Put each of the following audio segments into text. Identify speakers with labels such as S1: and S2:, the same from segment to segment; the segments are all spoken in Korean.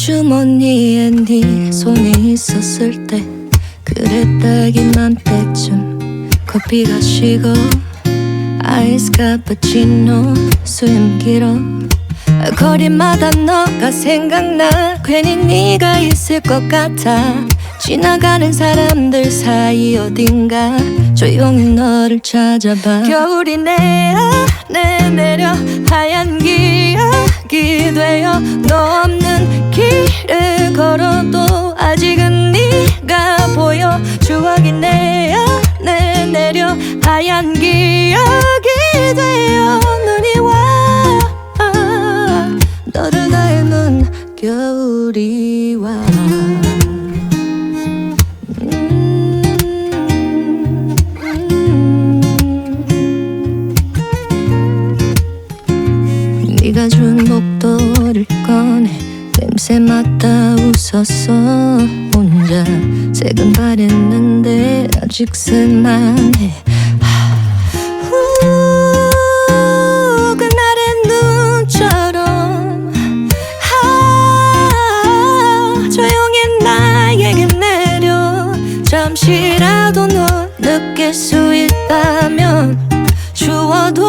S1: 주머니에 네 손이 있었을 때 그래 딱 이맘때쯤 커피가 식어 아이스 카푸치노 수염 길어 거리마다 너가 생각나 괜히 네가 있을 것 같아 지나가는 사람들 사이 어딘가 조용히 너를 찾아봐 겨울이 내 안에 내려 하얀 기억이 되어 너 없는 길을 걸어도 아직은 네가 보여 추억이 내 안에 내려 하얀 기억이 되어 눈이 와 너를 닮은 겨울이 와 네가 준 목도리를 꺼내 냄새 맡다 웃었어 혼자 색은 바랬는데 아직 쓸만해 그날의 눈처럼 조용히 나에게 내려 잠시라도 널 느낄 수 있다면 추워도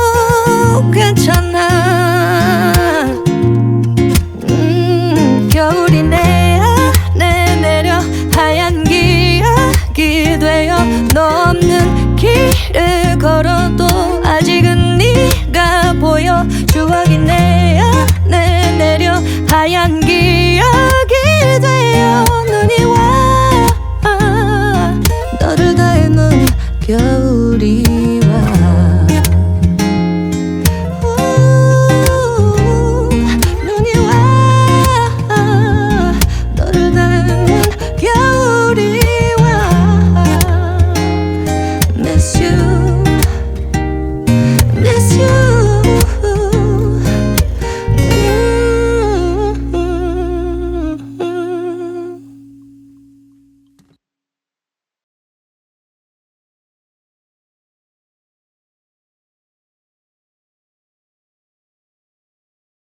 S1: 괜찮아 겨울이 내 안에 내려 하얀 기억이 되어 너 없는 길을 걸어도 아직은 네가 보여 추억이 내 안에 내려 하얀 기억이 되어 눈이 와 너를 닮은 겨울이